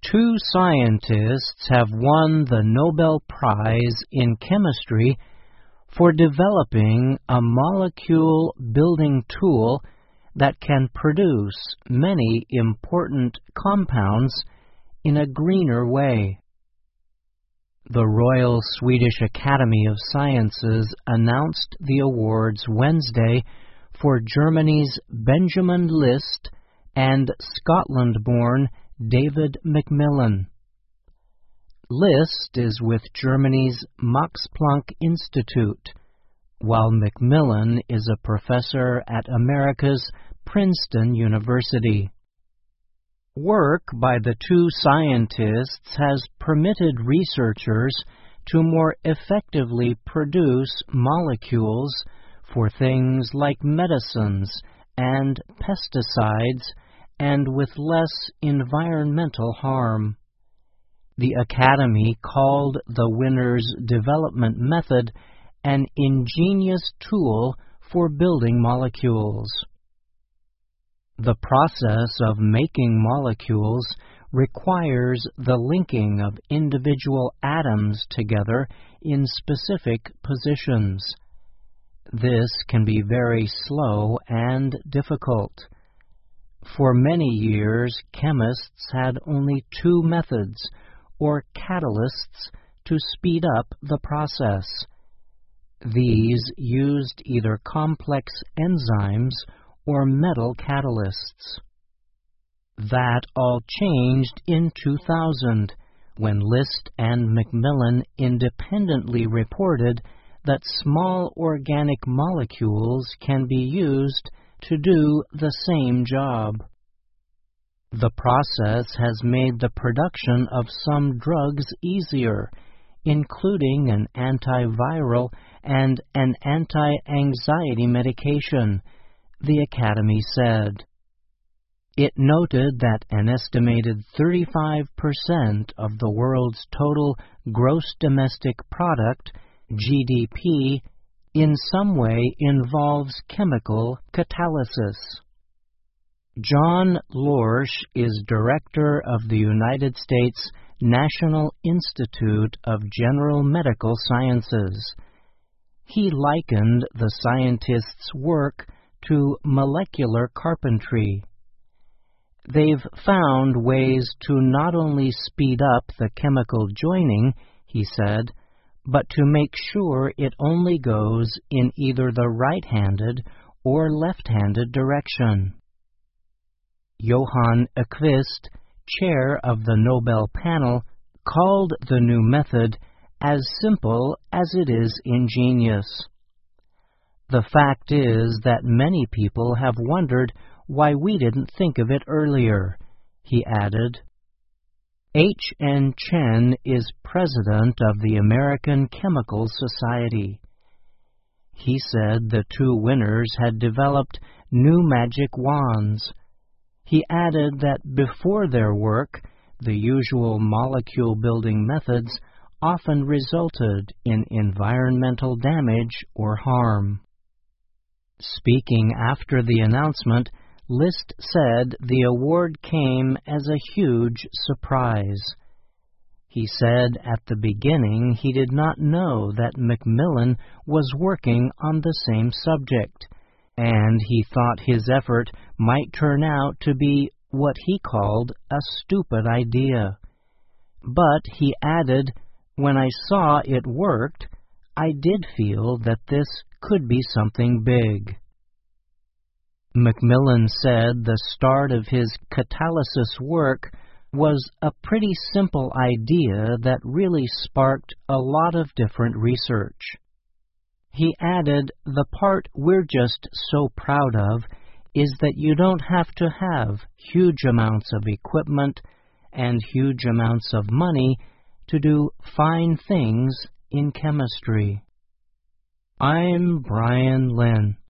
Two scientists have won the Nobel Prize in Chemistry for developing a molecule-building tool that can produce many important compounds in a greener way. The Royal Swedish Academy of Sciences announced the awards Wednesday for Germany's Benjamin List and Scotland-born David Macmillan. List is with Germany's Max Planck Institute, while Macmillan is a professor at America's Princeton University. Work by the two scientists has permitted researchers to more effectively produce molecules for things like medicines and pesticides and with less environmental harm. The Academy called the winner's development method an ingenious tool for building molecules. The process of making molecules requires the linking of individual atoms together in specific positions. This can be very slow and difficult. For many years, chemists had only two methods, or catalysts, to speed up the process. These used either complex enzymes or metal catalysts. That all changed in 2000, when List and Macmillan independently reported that small organic molecules can be used to do the same job. The process has made the production of some drugs easier, including an antiviral and an anti-anxiety medication, the Academy said. It noted that an estimated 35% of the world's total gross domestic product, GDP, in some way involves chemical catalysis. John Lorsch is director of the United States National Institute of General Medical Sciences. He likened the scientists' work to molecular carpentry. They've found ways to not only speed up the chemical joining, he said, but to make sure it only goes in either the right-handed or left-handed direction. Johan Ekvist, chair of the Nobel panel, called the new method as simple as it is ingenious. The fact is that many people have wondered why we didn't think of it earlier, he added. H. N. Chen is president of the American Chemical Society. He said the two winners had developed new magic wands. He added that before their work, the usual molecule-building methods often resulted in environmental damage or harm. Speaking after the announcement, List said the award came as a huge surprise. He said at the beginning he did not know that Macmillan was working on the same subject, and he thought his effort might turn out to be what he called a stupid idea. But, he added, when I saw it worked, I did feel that this could be something big. Macmillan said the start of his catalysis work was a pretty simple idea that really sparked a lot of different research. He added, the part we're just so proud of is that you don't have to have huge amounts of equipment and huge amounts of money to do fine things in chemistry. I'm Brian Lynn.